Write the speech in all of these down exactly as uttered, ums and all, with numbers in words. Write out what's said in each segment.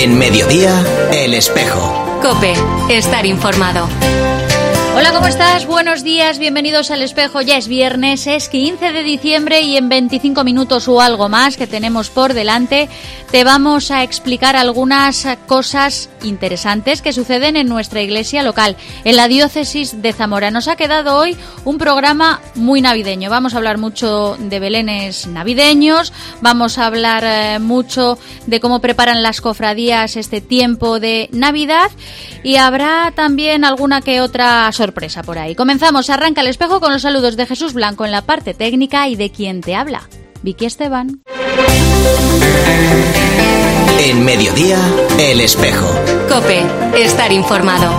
En Mediodía, El Espejo. COPE, estar informado. Hola, ¿cómo estás? Buenos días, bienvenidos al Espejo. Ya es viernes, es quince de diciembre y en veinticinco minutos o algo más que tenemos por delante te vamos a explicar algunas cosas interesantes que suceden en nuestra iglesia local, en la diócesis de Zamora. Nos ha quedado hoy un programa muy navideño. Vamos a hablar mucho de belenes navideños, vamos a hablar eh, mucho de cómo preparan las cofradías este tiempo de Navidad y habrá también alguna que otra sorpresa por ahí. Comenzamos, arranca el Espejo con los saludos de Jesús Blanco en la parte técnica y de quien te habla, Vicky Esteban. En Mediodía, El Espejo. COPE, estar informado.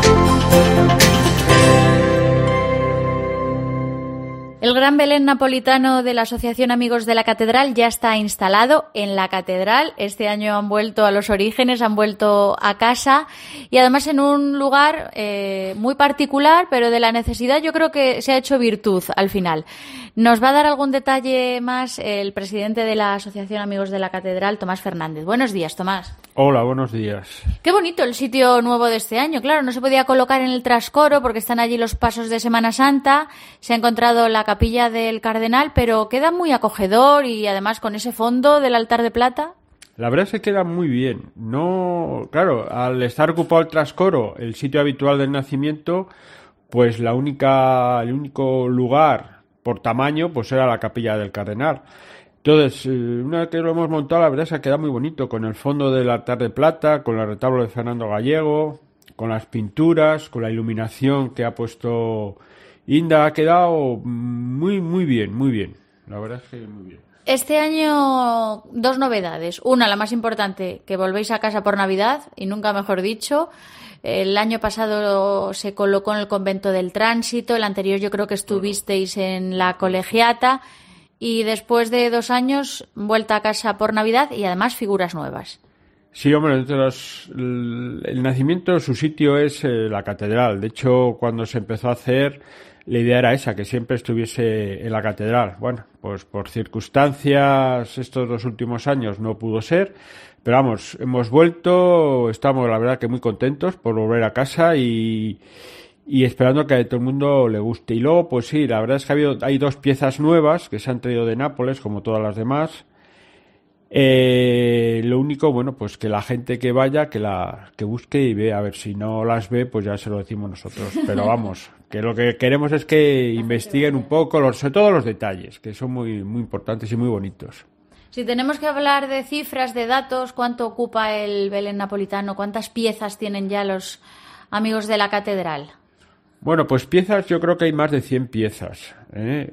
El gran Belén napolitano de la Asociación Amigos de la Catedral ya está instalado en la Catedral. Este año han vuelto a los orígenes, han vuelto a casa y además en un lugar eh, muy particular, pero de la necesidad yo creo que se ha hecho virtud al final. Nos va a dar algún detalle más el presidente de la Asociación Amigos de la Catedral, Tomás Fernández. Buenos días, Tomás. Hola, buenos días. Qué bonito el sitio nuevo de este año. Claro, no se podía colocar en el trascoro porque están allí los pasos de Semana Santa. Se ha encontrado la capilla del Cardenal, pero queda muy acogedor y además con ese fondo del altar de plata. La verdad es que queda muy bien. No, claro, al estar ocupado el trascoro, el sitio habitual del nacimiento, pues la única, el único lugar por tamaño, pues era la capilla del Cardenal. Entonces, una vez que lo hemos montado, la verdad es que ha quedado muy bonito, con el fondo del altar de plata, con el retablo de Fernando Gallego, con las pinturas, con la iluminación que ha puesto Inda. Ha quedado muy, muy bien, muy bien. La verdad es que muy bien. Este año, dos novedades. Una, la más importante, que volvéis a casa por Navidad, y nunca mejor dicho. El año pasado se colocó en el convento del Tránsito, el anterior yo creo que estuvisteis en la colegiata. Y después de dos años, vuelta a casa por Navidad y además figuras nuevas. Sí, hombre, los, el, el nacimiento, su sitio es eh, la catedral. De hecho, cuando se empezó a hacer, la idea era esa, que siempre estuviese en la catedral. Bueno, pues por circunstancias, estos dos últimos años no pudo ser. Pero vamos, hemos vuelto, estamos la verdad que muy contentos por volver a casa y... y esperando que a todo el mundo le guste. Y luego, pues sí, la verdad es que ha habido, hay dos piezas nuevas que se han traído de Nápoles, como todas las demás. Eh, lo único, bueno, pues que la gente que vaya, que la que busque y ve, a ver si no las ve, pues ya se lo decimos nosotros. Pero vamos, que lo que queremos es que investiguen un poco, los, sobre todo los detalles, que son muy, muy importantes y muy bonitos. Si tenemos que hablar de cifras, de datos, ¿cuánto ocupa el Belén napolitano? ¿Cuántas piezas tienen ya los amigos de la catedral? Bueno, pues piezas, yo creo que hay más de cien piezas, ¿eh?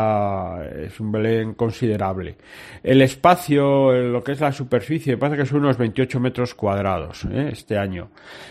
Ya es un Belén considerable. El espacio, lo que es la superficie, me parece que son unos veintiocho metros cuadrados, ¿eh? Este año.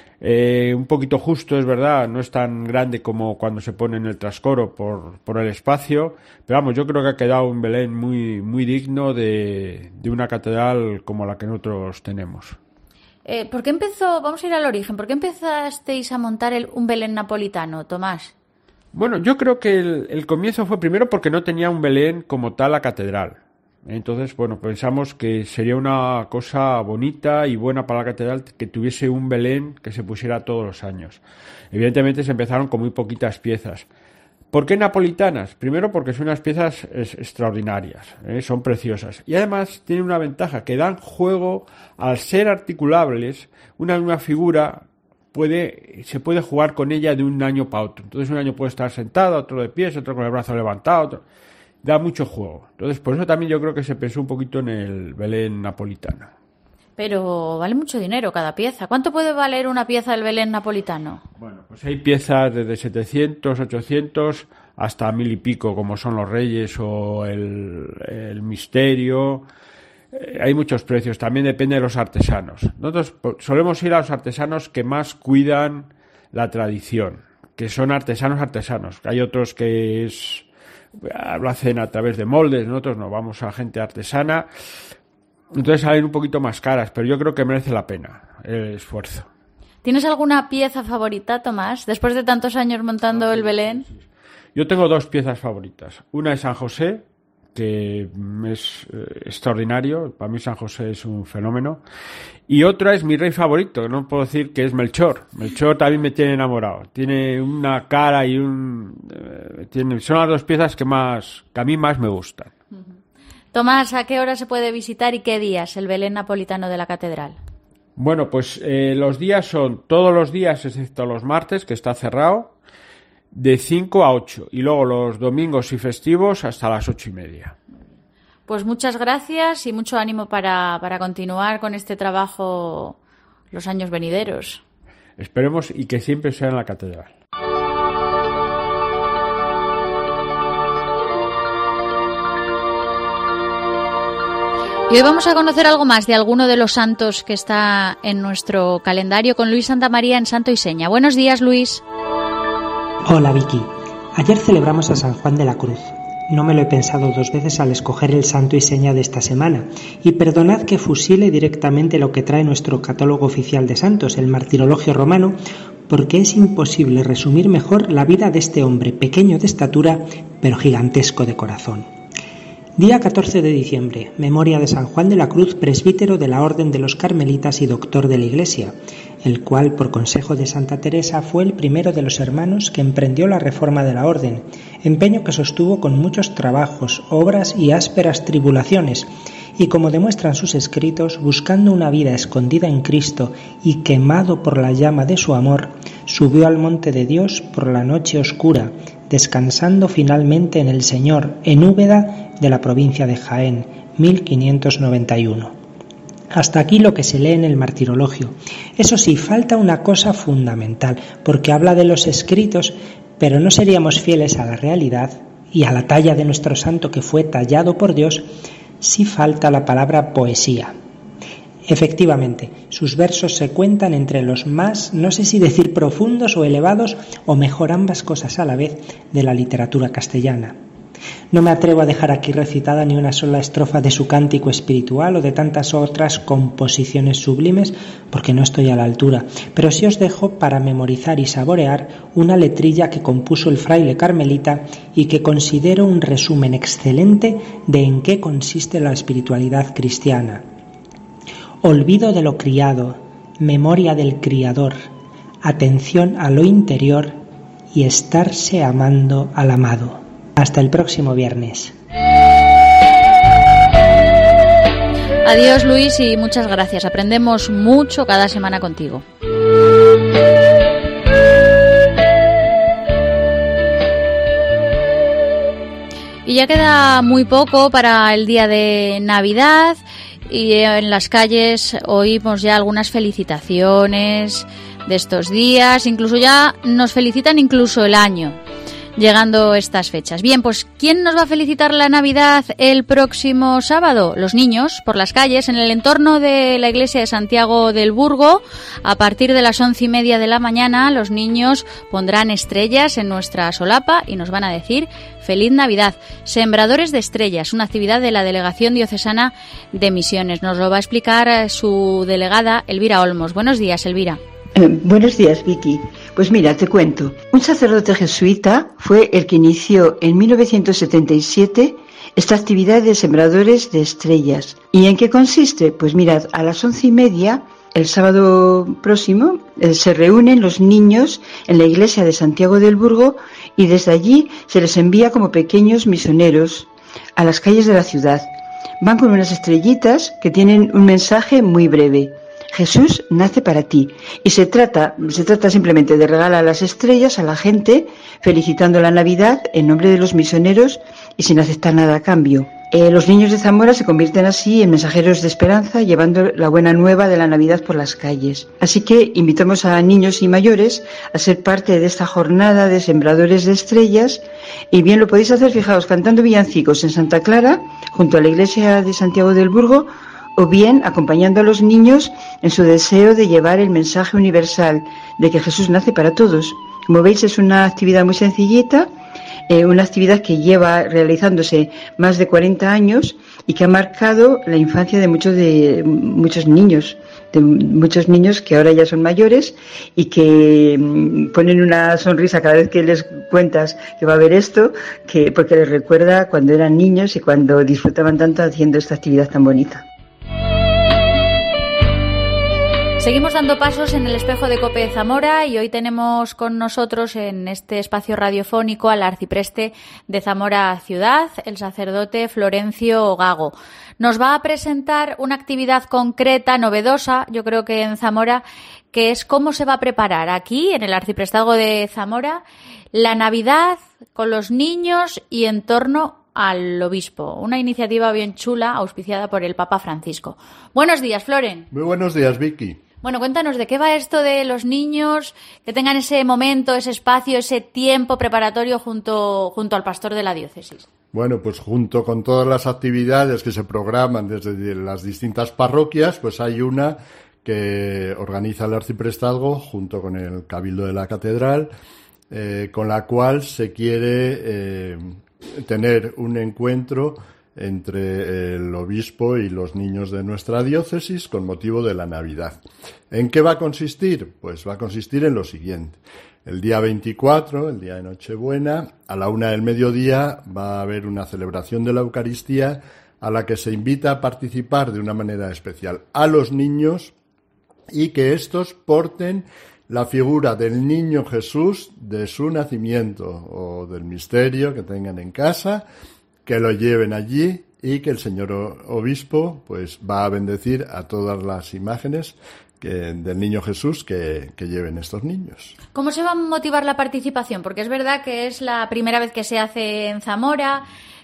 Eh, un poquito justo, es verdad, no es tan grande como cuando se pone en el trascoro por, por el espacio, pero vamos, yo creo que ha quedado un Belén muy, muy digno de, de una catedral como la que nosotros tenemos. Eh, ¿Por qué empezó, vamos a ir al origen, por qué empezasteis a montar el, un Belén napolitano, Tomás? Bueno, yo creo que el, el comienzo fue primero porque no tenía un Belén como tal la catedral. Entonces, bueno, pensamos que sería una cosa bonita y buena para la catedral que tuviese un Belén que se pusiera todos los años. Evidentemente se empezaron con muy poquitas piezas. ¿Por qué napolitanas? Primero porque son unas piezas es, extraordinarias, ¿eh? Son preciosas. Y además tienen una ventaja, que dan juego, al ser articulables, una misma figura puede se puede jugar con ella de un año para otro. Entonces un año puede estar sentado, otro de pies, otro con el brazo levantado, otro... da mucho juego. Entonces por eso también yo creo que se pensó un poquito en el Belén napolitano. Pero vale mucho dinero cada pieza. ¿Cuánto puede valer una pieza del Belén napolitano? Bueno, pues hay piezas desde setecientos, ochocientos hasta mil y pico, como son los Reyes o el, el Misterio. Eh, hay muchos precios, también depende de los artesanos. Nosotros solemos ir a los artesanos que más cuidan la tradición, que son artesanos artesanos. Hay otros que es lo hacen a través de moldes, nosotros no, vamos a gente artesana. Entonces salen un poquito más caras, pero yo creo que merece la pena el esfuerzo. ¿Tienes alguna pieza favorita, Tomás, después de tantos años montando el Belén? Yo tengo dos piezas favoritas. Una es San José, que es eh, extraordinario. Para mí San José es un fenómeno. Y otra es mi rey favorito, que no puedo decir que es Melchor. Melchor también me tiene enamorado. Tiene una cara y un... Eh, tiene, son las dos piezas que más que a mí más me gustan. Tomás, ¿a qué hora se puede visitar y qué días el Belén napolitano de la catedral? Bueno, pues eh, los días son todos los días, excepto los martes, que está cerrado, de cinco a ocho. Y luego los domingos y festivos hasta las ocho y media. Pues muchas gracias y mucho ánimo para, para continuar con este trabajo los años venideros. Esperemos y que siempre sea en la catedral. Y hoy vamos a conocer algo más de alguno de los santos que está en nuestro calendario con Luis Santamaría en Santo y Seña. Buenos días, Luis. Hola, Vicky. Ayer celebramos a San Juan de la Cruz. No me lo he pensado dos veces al escoger el santo y seña de esta semana. Y perdonad que fusile directamente lo que trae nuestro catálogo oficial de santos, el Martirologio Romano, porque es imposible resumir mejor la vida de este hombre pequeño de estatura, pero gigantesco de corazón. Día catorce de diciembre, memoria de San Juan de la Cruz, presbítero de la Orden de los Carmelitas y doctor de la Iglesia, el cual, por consejo de Santa Teresa, fue el primero de los hermanos que emprendió la reforma de la Orden, empeño que sostuvo con muchos trabajos, obras y ásperas tribulaciones, y como demuestran sus escritos, buscando una vida escondida en Cristo y quemado por la llama de su amor, subió al monte de Dios por la noche oscura, descansando finalmente en el Señor, en Úbeda de la provincia de Jaén, mil quinientos noventa y uno. Hasta aquí lo que se lee en el Martirologio. Eso sí, falta una cosa fundamental, porque habla de los escritos, pero no seríamos fieles a la realidad y a la talla de nuestro santo que fue tallado por Dios si falta la palabra poesía. Efectivamente, sus versos se cuentan entre los más, no sé si decir profundos o elevados, o mejor ambas cosas a la vez, de la literatura castellana. No me atrevo a dejar aquí recitada ni una sola estrofa de su cántico espiritual o de tantas otras composiciones sublimes, porque no estoy a la altura, pero sí os dejo para memorizar y saborear una letrilla que compuso el fraile carmelita y que considero un resumen excelente de en qué consiste la espiritualidad cristiana. Olvido de lo criado, memoria del Criador, atención a lo interior y estarse amando al amado. Hasta el próximo viernes. Adiós, Luis, y muchas gracias. Aprendemos mucho cada semana contigo. Y ya queda muy poco para el día de Navidad y en las calles oímos ya algunas felicitaciones de estos días, incluso ya nos felicitan incluso el año, llegando estas fechas. Bien, pues ¿quién nos va a felicitar la Navidad el próximo sábado? Los niños, por las calles, en el entorno de la iglesia de Santiago del Burgo. A partir de las once y media de la mañana, los niños pondrán estrellas en nuestra solapa y nos van a decir ¡Feliz Navidad! Sembradores de estrellas, una actividad de la Delegación Diocesana de Misiones. Nos lo va a explicar su delegada, Elvira Olmos. Buenos días, Elvira. Eh, buenos días, Vicky. Pues mira, te cuento. Un sacerdote jesuita fue el que inició en mil novecientos setenta y siete esta actividad de sembradores de estrellas. ¿Y en qué consiste? Pues mirad, a las once y media, el sábado próximo, eh, se reúnen los niños en la iglesia de Santiago del Burgo y desde allí se les envía como pequeños misioneros a las calles de la ciudad. Van con unas estrellitas que tienen un mensaje muy breve. Jesús nace para ti. Y se trata, se trata simplemente de regalar las estrellas a la gente, felicitando la Navidad en nombre de los misioneros y sin aceptar nada a cambio. Eh, los niños de Zamora se convierten así en mensajeros de esperanza, llevando la buena nueva de la Navidad por las calles. Así que invitamos a niños y mayores a ser parte de esta jornada de sembradores de estrellas, y bien lo podéis hacer, fijaos, cantando villancicos en Santa Clara, junto a la iglesia de Santiago del Burgo, o bien acompañando a los niños en su deseo de llevar el mensaje universal de que Jesús nace para todos. Como veis, es una actividad muy sencillita eh, una actividad que lleva realizándose más de cuarenta años y que ha marcado la infancia de muchos de muchos niños, de muchos niños que ahora ya son mayores y que mm, ponen una sonrisa cada vez que les cuentas que va a haber esto, que porque les recuerda cuando eran niños y cuando disfrutaban tanto haciendo esta actividad tan bonita. Seguimos dando pasos en el espejo de COPE Zamora y hoy tenemos con nosotros en este espacio radiofónico al arcipreste de Zamora Ciudad, el sacerdote Florencio Gago. Nos va a presentar una actividad concreta, novedosa, yo creo que en Zamora, que es cómo se va a preparar aquí, en el arciprestazgo de Zamora, la Navidad con los niños y en torno al obispo. Una iniciativa bien chula, auspiciada por el Papa Francisco. Buenos días, Floren. Muy buenos días, Vicky. Bueno, cuéntanos de qué va esto de los niños, que tengan ese momento, ese espacio, ese tiempo preparatorio junto, junto al pastor de la diócesis. Bueno, pues junto con todas las actividades que se programan desde las distintas parroquias, pues hay una que organiza el arciprestazgo junto con el Cabildo de la Catedral, eh, con la cual se quiere eh, tener un encuentro entre el obispo y los niños de nuestra diócesis con motivo de la Navidad. ¿En qué va a consistir? Pues va a consistir en lo siguiente. El día veinticuatro, el día de Nochebuena, a la una del mediodía va a haber una celebración de la Eucaristía a la que se invita a participar de una manera especial a los niños y que estos porten la figura del niño Jesús de su nacimiento o del misterio que tengan en casa, que lo lleven allí y que el señor obispo pues va a bendecir a todas las imágenes que, del niño Jesús que, que lleven estos niños. ¿Cómo se va a motivar la participación? Porque es verdad que es la primera vez que se hace en Zamora.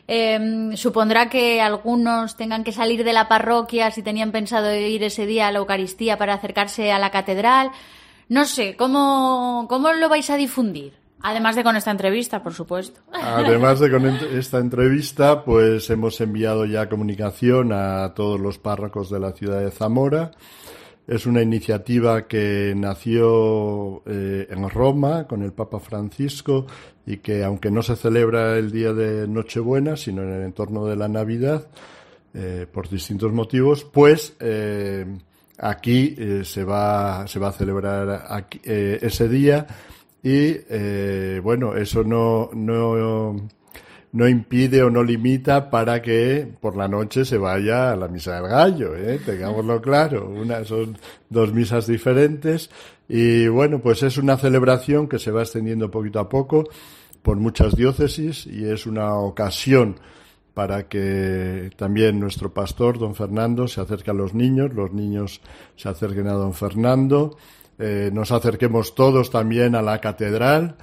Eh, supondrá que algunos tengan que salir de la parroquia si tenían pensado ir ese día a la Eucaristía para acercarse a la catedral. No sé, ¿cómo, cómo lo vais a difundir? Además de con esta entrevista, por supuesto. Además de con esta entrevista, pues hemos enviado ya comunicación a todos los párrocos de la ciudad de Zamora. Es una iniciativa que nació eh, en Roma con el Papa Francisco y que, aunque no se celebra el día de Nochebuena, sino en el entorno de la Navidad, eh, por distintos motivos, pues eh, aquí eh, se va se va a celebrar aquí, eh, ese día. Y, eh, bueno, eso no, no, no impide o no limita para que por la noche se vaya a la misa del gallo, ¿eh? Tengámoslo claro. Una, son dos misas diferentes. Y, bueno, pues es una celebración que se va extendiendo poquito a poco por muchas diócesis y es una ocasión para que también nuestro pastor, don Fernando, se acerque a los niños, los niños se acerquen a don Fernando. Eh, nos acerquemos todos también a la catedral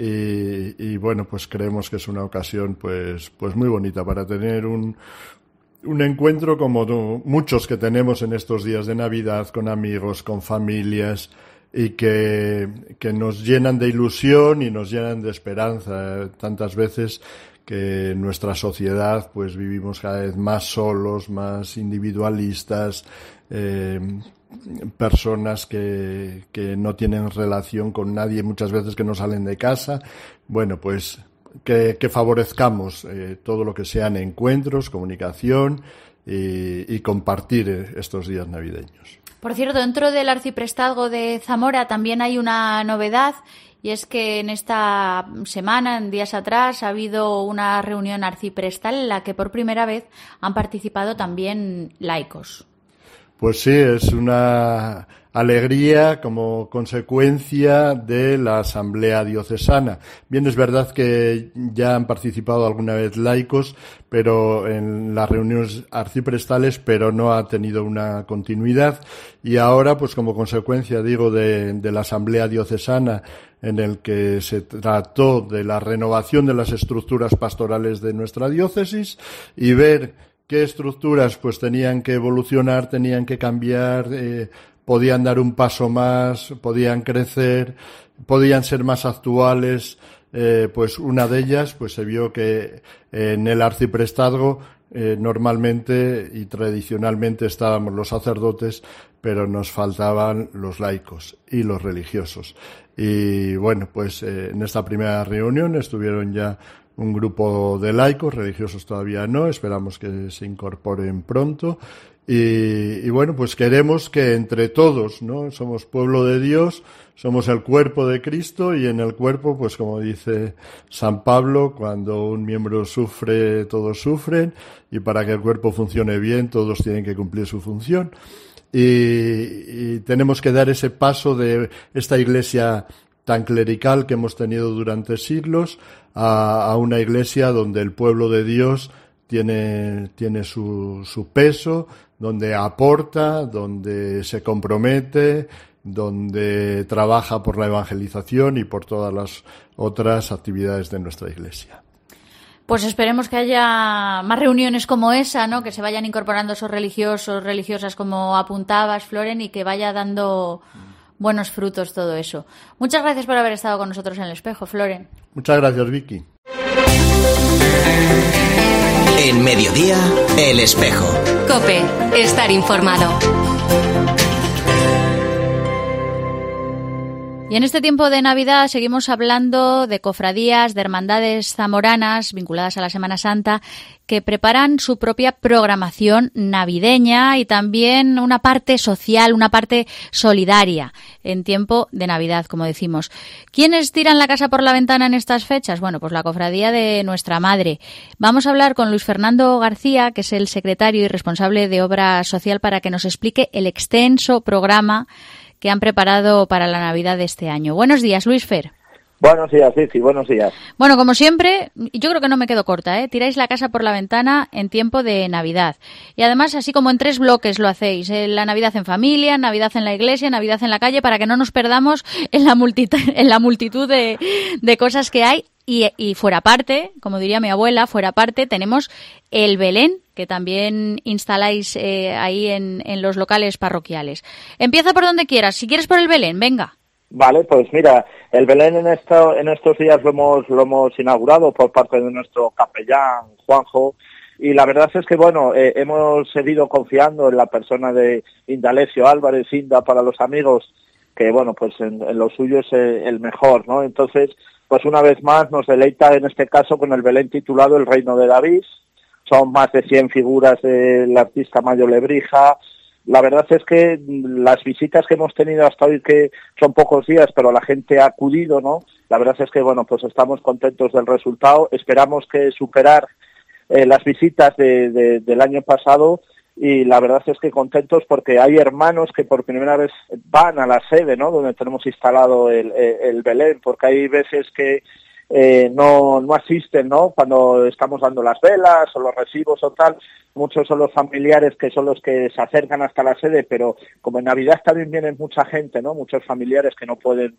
y, y bueno, pues creemos que es una ocasión pues pues muy bonita para tener un un encuentro como no, muchos que tenemos en estos días de Navidad con amigos, con familias y que, que nos llenan de ilusión y nos llenan de esperanza. Tantas veces que en nuestra sociedad pues vivimos cada vez más solos, más individualistas, eh, personas que, que no tienen relación con nadie, muchas veces que no salen de casa. Bueno, pues que, que favorezcamos eh, todo lo que sean encuentros, comunicación y, y compartir estos días navideños. Por cierto, dentro del arciprestazgo de Zamora también hay una novedad, y es que en esta semana, en días atrás, ha habido una reunión arciprestal en la que por primera vez han participado también laicos. Pues sí, es una alegría como consecuencia de la Asamblea Diocesana. Bien, es verdad que ya han participado alguna vez laicos, pero en las reuniones arciprestales, pero no ha tenido una continuidad. Y ahora, pues como consecuencia, digo, de, de la Asamblea Diocesana, en el que se trató de la renovación de las estructuras pastorales de nuestra diócesis y ver qué estructuras pues tenían que evolucionar, tenían que cambiar, eh, podían dar un paso más, podían crecer, podían ser más actuales. Eh, pues una de ellas pues se vio que en el arciprestazgo eh, normalmente y tradicionalmente estábamos los sacerdotes, pero nos faltaban los laicos y los religiosos. Y bueno, pues eh, en esta primera reunión estuvieron ya un grupo de laicos, religiosos todavía no, esperamos que se incorporen pronto. Y, y bueno, pues queremos que entre todos, ¿no? Somos pueblo de Dios, somos el cuerpo de Cristo y en el cuerpo, pues como dice San Pablo, cuando un miembro sufre, todos sufren, y para que el cuerpo funcione bien, todos tienen que cumplir su función. Y, y tenemos que dar ese paso de esta iglesia tan clerical que hemos tenido durante siglos a, a una iglesia donde el pueblo de Dios tiene, tiene su, su peso, donde aporta, donde se compromete, donde trabaja por la evangelización y por todas las otras actividades de nuestra iglesia. Pues esperemos que haya más reuniones como esa, ¿no? Que se vayan incorporando esos religiosos, religiosas como apuntabas, Floren, y que vaya dando buenos frutos todo eso. Muchas gracias por haber estado con nosotros en El Espejo, Floren. Muchas gracias, Vicky. En Mediodía, El Espejo. COPE, estar informado. Y en este tiempo de Navidad seguimos hablando de cofradías, de hermandades zamoranas vinculadas a la Semana Santa que preparan su propia programación navideña y también una parte social, una parte solidaria en tiempo de Navidad, como decimos. ¿Quiénes tiran la casa por la ventana en estas fechas? Bueno, pues la cofradía de Nuestra Madre. Vamos a hablar con Luis Fernando García, que es el secretario y responsable de Obra Social, para que nos explique el extenso programa que han preparado para la Navidad de este año. Buenos días, Luis Fer. Buenos días, Cici, buenos días. Bueno, como siempre, yo creo que no me quedo corta, ¿eh? Tiráis la casa por la ventana en tiempo de Navidad. Y además, así como en tres bloques lo hacéis. ¿eh? La Navidad en familia, Navidad en la iglesia, Navidad en la calle, para que no nos perdamos en la multitud, en la multitud de, de cosas que hay. Y, y fuera parte, como diría mi abuela, fuera parte tenemos el Belén, que también instaláis eh, ahí en, en los locales parroquiales. Empieza por donde quieras. Si quieres por el Belén, venga. Vale, pues mira, el Belén en esto, en estos días lo hemos, lo hemos inaugurado por parte de nuestro capellán, Juanjo, y la verdad es que, bueno, eh, hemos seguido confiando en la persona de Indalecio Álvarez, Inda para los amigos, que, bueno, pues en, en lo suyo es eh, el mejor, ¿no? Entonces, pues una vez más nos deleita en este caso con el Belén titulado El Reino de David. Son más de cien figuras del artista Mayo Lebrija. La verdad es que las visitas que hemos tenido hasta hoy, que son pocos días, pero la gente ha acudido, ¿no? La verdad es que, bueno, pues estamos contentos del resultado. Esperamos que superar eh, las visitas de, de, del año pasado, y la verdad es que contentos porque hay hermanos que por primera vez van a la sede, ¿no? Donde tenemos instalado el, el, el Belén, porque hay veces que eh, no, no asisten, ¿no? Cuando estamos dando las velas o los recibos o tal, muchos son los familiares que son los que se acercan hasta la sede, pero como en Navidad también viene mucha gente, ¿no? Muchos familiares que no pueden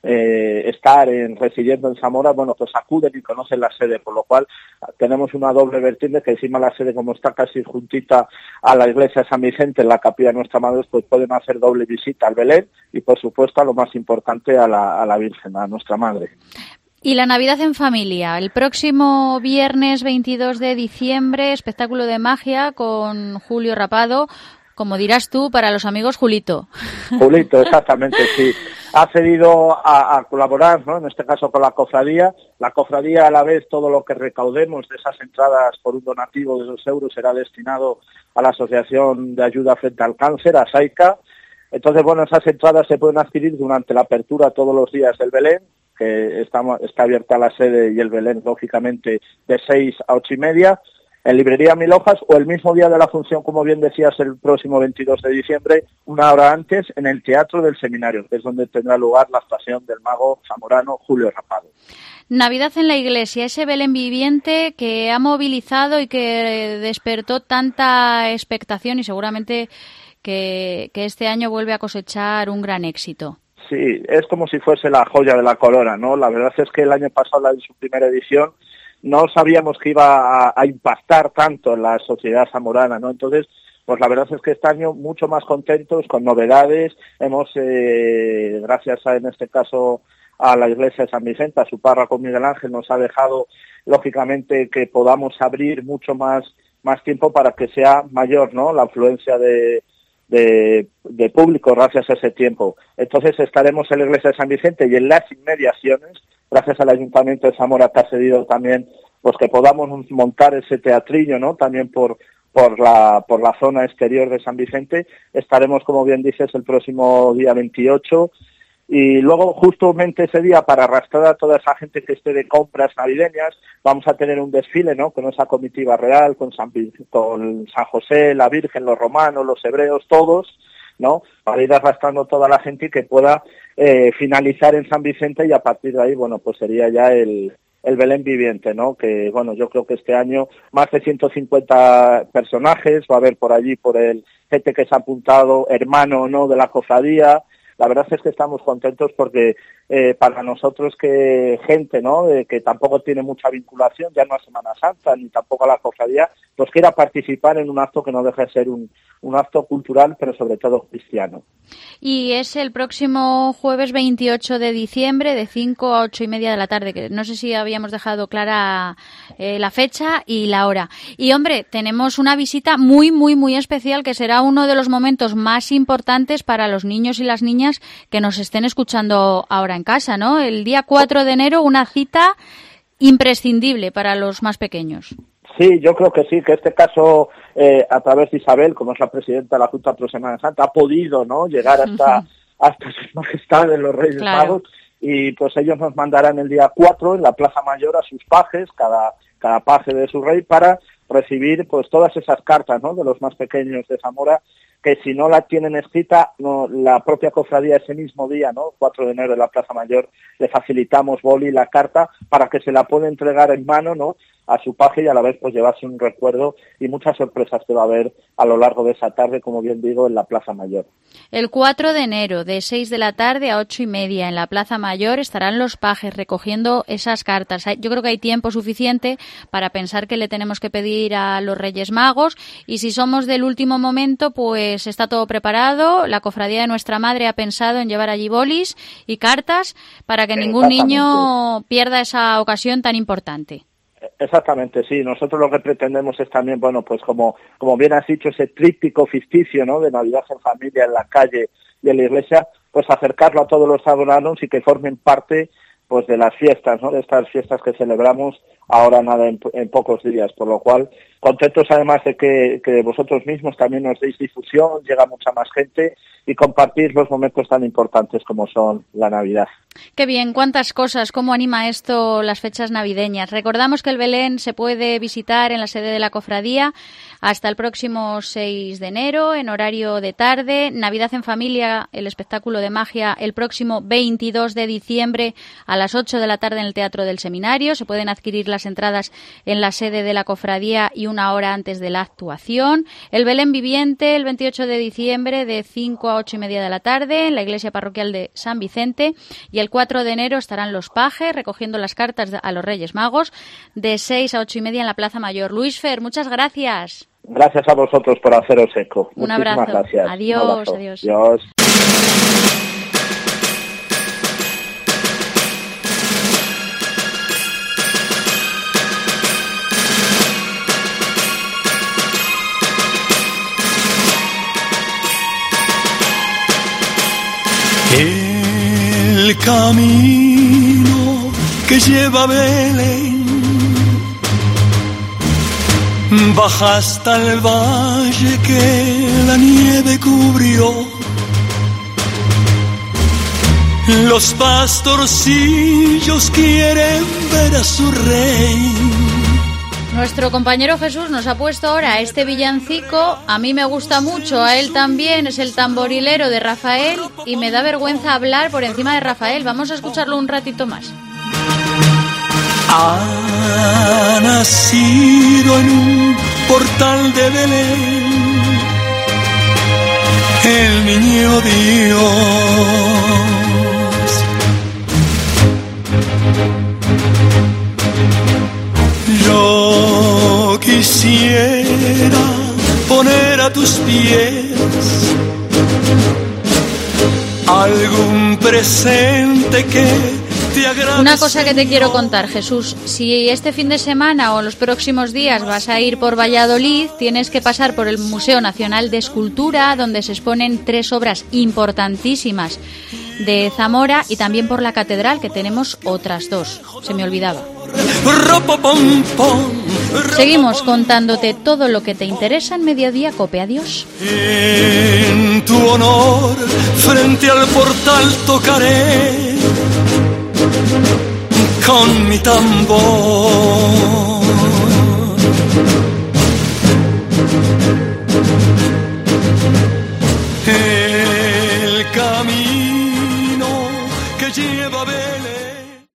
eh, estar en, residiendo en Zamora, bueno, pues acuden y conocen la sede, por lo cual tenemos una doble vertiente, que encima la sede, como está casi juntita a la iglesia de San Vicente, en la capilla de Nuestra Madre, pues pueden hacer doble visita al Belén y, por supuesto, a lo más importante, a la, a la Virgen, a Nuestra Madre. Y la Navidad en familia, el próximo viernes veintidós de diciembre, espectáculo de magia con Julio Rapado, como dirás tú, para los amigos Julito. Julito, exactamente, sí. Ha cedido a, a colaborar, ¿no? En este caso con la cofradía. La cofradía, a la vez, todo lo que recaudemos de esas entradas por un donativo de dos euros será destinado a la Asociación de Ayuda Frente al Cáncer, a SAICA. Entonces, bueno, esas entradas se pueden adquirir durante la apertura todos los días del Belén, que está, está abierta la sede y el Belén, lógicamente, de seis a ocho y media, en Librería Mil Hojas, o el mismo día de la función, como bien decías, el próximo veintidós de diciembre, una hora antes, en el Teatro del Seminario, que es donde tendrá lugar la actuación del mago zamorano Julio Rapado. Navidad en la Iglesia, ese Belén viviente que ha movilizado y que despertó tanta expectación, y seguramente que, que este año vuelve a cosechar un gran éxito. Sí, es como si fuese la joya de la corona, ¿no? La verdad es que el año pasado, en su primera edición, no sabíamos que iba a, a impactar tanto en la sociedad zamorana, ¿no? Entonces, pues la verdad es que este año mucho más contentos, con novedades. Hemos, eh, gracias a, en este caso, a la iglesia de San Vicente, a su párroco Miguel Ángel, nos ha dejado, lógicamente, que podamos abrir mucho más, más tiempo para que sea mayor, ¿no? La afluencia de De, de público gracias a ese tiempo. Entonces estaremos en la iglesia de San Vicente y en las inmediaciones, gracias al Ayuntamiento de Zamora, que ha cedido también pues que podamos montar ese teatrillo, ¿no? También por por la por la zona exterior de San Vicente. Estaremos, como bien dices, el próximo día veintiocho, y luego justamente ese día, para arrastrar a toda esa gente que esté de compras navideñas, vamos a tener un desfile, ¿no? Con esa comitiva real, con San, con San José, la Virgen, los romanos, los hebreos, todos, ¿no? Para ir arrastrando toda la gente y que pueda eh, finalizar en San Vicente, y a partir de ahí, bueno, pues sería ya el el Belén viviente, ¿no? Que, bueno, yo creo que este año más de ciento cincuenta personajes va a haber por allí, por el gente que se ha apuntado, hermano, ¿no?, de la cofradía. La verdad es que estamos contentos porque eh, para nosotros, que gente, ¿no?, de que tampoco tiene mucha vinculación ya no a Semana Santa ni tampoco a la cofradía, pues quiera participar en un acto que no deja de ser un, un acto cultural, pero sobre todo cristiano. Y es el próximo jueves veintiocho de diciembre, de cinco a ocho y media de la tarde, que no sé si habíamos dejado clara eh, la fecha y la hora. Y, hombre, tenemos una visita muy, muy, muy especial, que será uno de los momentos más importantes para los niños y las niñas que nos estén escuchando ahora en casa, ¿no? El día cuatro de enero, una cita imprescindible para los más pequeños. Sí, yo creo que sí, que este caso, eh, a través de Isabel, como es la presidenta de la Junta Pro Semana Santa, ha podido, ¿no?, llegar hasta, uh-huh. hasta sus majestades, los Reyes claro. Magos, y pues ellos nos mandarán el día cuatro en la Plaza Mayor a sus pajes, cada, cada paje de su rey, para recibir pues todas esas cartas, ¿no?, de los más pequeños de Zamora, que si no la tienen escrita, no, la propia cofradía ese mismo día, ¿no?, cuatro de enero en la Plaza Mayor, le facilitamos boli la carta para que se la pueda entregar en mano, ¿no?, a su paje, y a la vez pues llevarse un recuerdo y muchas sorpresas que va a haber a lo largo de esa tarde, como bien digo, en la Plaza Mayor. El cuatro de enero, de seis de la tarde a ocho y media, en la Plaza Mayor estarán los pajes recogiendo esas cartas. Yo creo que hay tiempo suficiente para pensar qué le tenemos que pedir a los Reyes Magos, y si somos del último momento, pues está todo preparado. La Cofradía de Nuestra Madre ha pensado en llevar allí bolis y cartas para que ningún niño pierda esa ocasión tan importante. Exactamente, sí. Nosotros lo que pretendemos es también, bueno, pues como como bien has dicho, ese tríptico ficticio, ¿no?, de Navidad en familia, en la calle y en la iglesia, pues acercarlo a todos los zamoranos y que formen parte, pues, de las fiestas, ¿no?, de estas fiestas que celebramos ahora nada en, en pocos días, por lo cual contentos además de que, que vosotros mismos también nos deis difusión, llega mucha más gente, y compartir los momentos tan importantes como son la Navidad. Qué bien, cuántas cosas, cómo anima esto las fechas navideñas. Recordamos que el Belén se puede visitar en la sede de la cofradía hasta el próximo seis de enero, en horario de tarde. Navidad en familia, el espectáculo de magia, el próximo veintidós de diciembre a las ocho de la tarde en el Teatro del Seminario. Se pueden adquirir las entradas en la sede de la cofradía y una hora antes de la actuación. El Belén viviente, el veintiocho de diciembre, de cinco a ocho y media de la tarde, en la iglesia parroquial de San Vicente. Y el cuatro de enero estarán los pajes recogiendo las cartas a los Reyes Magos, de seis a ocho y media en la Plaza Mayor. Luis Fer, muchas gracias. Gracias a vosotros por haceros eco. Un Muchísimas abrazo. Gracias. Adiós, Un abrazo. adiós. Adiós. El camino que lleva a Belén baja hasta el valle que la nieve cubrió. Los pastorcillos quieren ver a su rey. Nuestro compañero Jesús nos ha puesto ahora este villancico. A mí me gusta mucho, a él también. Es el tamborilero de Rafael y me da vergüenza hablar por encima de Rafael. Vamos a escucharlo un ratito más. Ha nacido en un portal de Belén el niño Dios. Yo quisiera poner a tus pies algún presente que te agrade. Una cosa que te quiero contar, Jesús. Si este fin de semana o en los próximos días vas a ir por Valladolid, tienes que pasar por el Museo Nacional de Escultura, donde se exponen tres obras importantísimas de Zamora, y también por la catedral, que tenemos otras dos. Se me olvidaba. Seguimos contándote todo lo que te interesa en Mediodía Cope. Adiós. En tu honor, frente al portal tocaré con mi tambor. El camino que lleva a Belén.